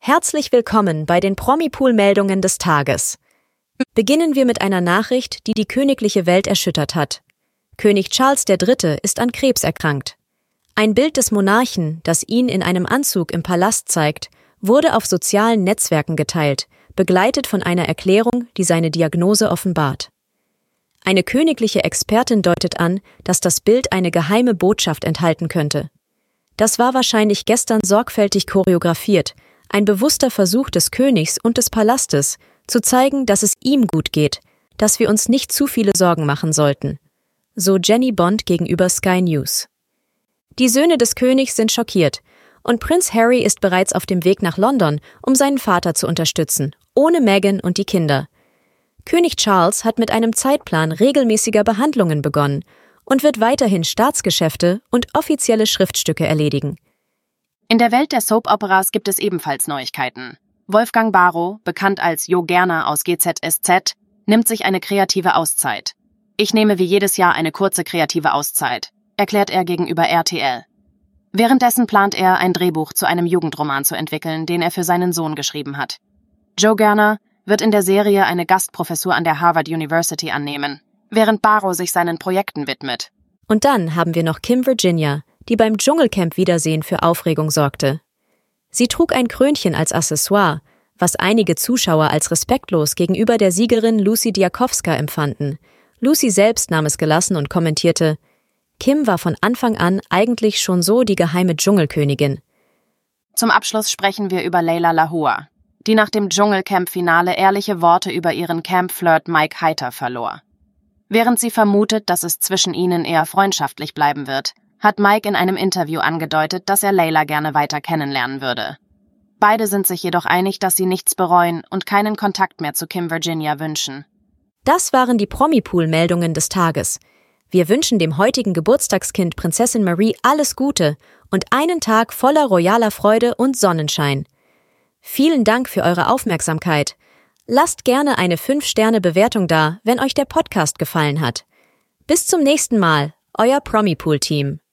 Herzlich willkommen bei den Promi-Pool-Meldungen des Tages. Beginnen wir mit einer Nachricht, die die königliche Welt erschüttert hat. König Charles III. Ist an Krebs erkrankt. Ein Bild des Monarchen, das ihn in einem Anzug im Palast zeigt, wurde auf sozialen Netzwerken geteilt, begleitet von einer Erklärung, die seine Diagnose offenbart. Eine königliche Expertin deutet an, dass das Bild eine geheime Botschaft enthalten könnte. Das war wahrscheinlich gestern sorgfältig choreografiert, ein bewusster Versuch des Königs und des Palastes, zu zeigen, dass es ihm gut geht, dass wir uns nicht zu viele Sorgen machen sollten. So Jenny Bond gegenüber Sky News. Die Söhne des Königs sind schockiert und Prinz Harry ist bereits auf dem Weg nach London, um seinen Vater zu unterstützen, ohne Meghan und die Kinder. König Charles hat mit einem Zeitplan regelmäßiger Behandlungen begonnen und wird weiterhin Staatsgeschäfte und offizielle Schriftstücke erledigen. In der Welt der Soap-Operas gibt es ebenfalls Neuigkeiten. Wolfgang Barrow, bekannt als Jo Gerner aus GZSZ, nimmt sich eine kreative Auszeit. Ich nehme wie jedes Jahr eine kurze kreative Auszeit, erklärt er gegenüber RTL. Währenddessen plant er, ein Drehbuch zu einem Jugendroman zu entwickeln, den er für seinen Sohn geschrieben hat. Jo Gerner wird in der Serie eine Gastprofessur an der Harvard University annehmen, während Barrow sich seinen Projekten widmet. Und dann haben wir noch Kim Virginia, die beim Dschungelcamp-Wiedersehen für Aufregung sorgte. Sie trug ein Krönchen als Accessoire, was einige Zuschauer als respektlos gegenüber der Siegerin Lucy Diakowska empfanden. Lucy selbst nahm es gelassen und kommentierte: Kim war von Anfang an eigentlich schon so die geheime Dschungelkönigin. Zum Abschluss sprechen wir über Laila Lahua, die nach dem Dschungelcamp-Finale ehrliche Worte über ihren Camp-Flirt Mike Heiter verlor. Während sie vermutet, dass es zwischen ihnen eher freundschaftlich bleiben wird, hat Mike in einem Interview angedeutet, dass er Laila gerne weiter kennenlernen würde. Beide sind sich jedoch einig, dass sie nichts bereuen und keinen Kontakt mehr zu Kim Virginia wünschen. Das waren die Promi-Pool-Meldungen des Tages. Wir wünschen dem heutigen Geburtstagskind Prinzessin Marie alles Gute und einen Tag voller royaler Freude und Sonnenschein. Vielen Dank für eure Aufmerksamkeit. Lasst gerne eine 5-Sterne-Bewertung da, wenn euch der Podcast gefallen hat. Bis zum nächsten Mal, euer Promi-Pool-Team.